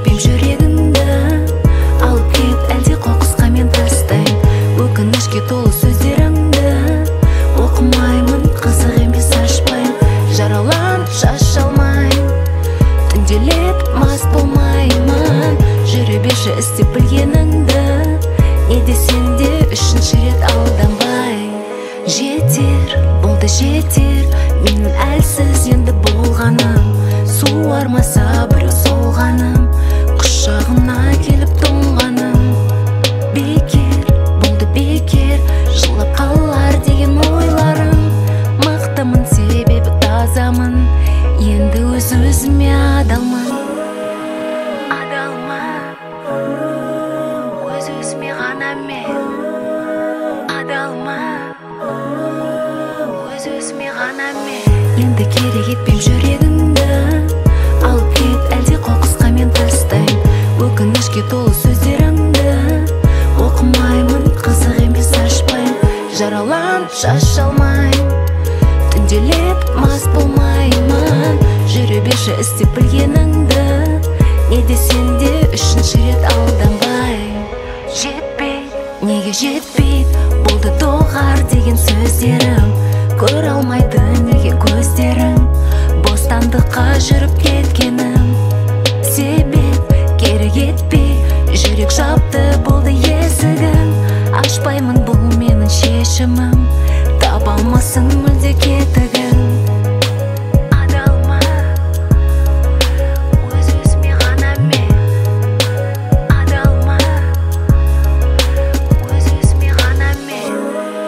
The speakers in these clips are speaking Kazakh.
кетпейм жүрегіңді, алып кет әлде қоқысқа мен тастайын. Өкінішке толы сөздеріңді оқымаймын, қызық емес ашпайын. Жараланып шаша алмайын, түнделеп мас болмаймын. Жүре берші істеп білгеніңді, не десең де үшінші рет алданбай. Жетер, болды жетер, менің әлсіз енді болғаным. Суармаса біреу солғаным, құшағына келіп тоңғаным. Бекер, болды бекер, жылап қалар деген ойларым. Мықтымын себебі тазамын, енді өз-өзіме адалмын. Адалмын, өз-өзіме ғана мен. Адалмын, өз-өзіме ғана мен. Енді керек етпейм жүрегіңді, алып кет әлде қоқысқа мен тастайын. Өкінішке толы сөздеріңді оқымаймын, қызық емес ашпайын. Жараланып шаша алмайын, түнделеп мас болмаймын. Жүре берші істеп білгеніңді, не десең де үшінші рет алданбай. Жетпейді, неге жетпейді, болды доғар деген сөздерім. Көре алмайды неге көздерің, бостандыққа жүріп кеткенім. Себеп керек етпей, жүрек жапты болды есігін. Ашпаймын, бұл менің шешімім, таба алмасың мүлде кетігін. Адалмын, өз-өзіме ғана мен. Адалмын, өз-өзіме ғана мен.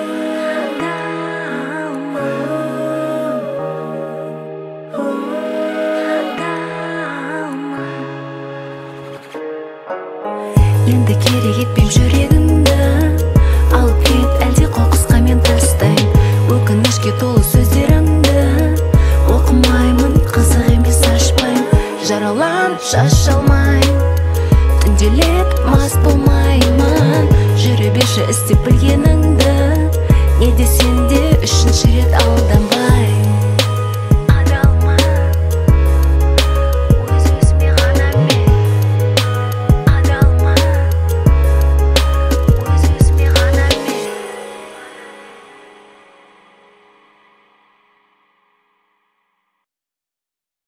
Енді керек етпейм жүрегіңді, алып кет әлде қоқысқа мен тастайын. Өкінішке толы сөздеріңді оқымаймын, қызық емес ашпайын. Жараланып шаша алмайын, түнделеп мас болмаймын. Жүре берші істеп білгеніңді, не десең де үшінші рет алданбай.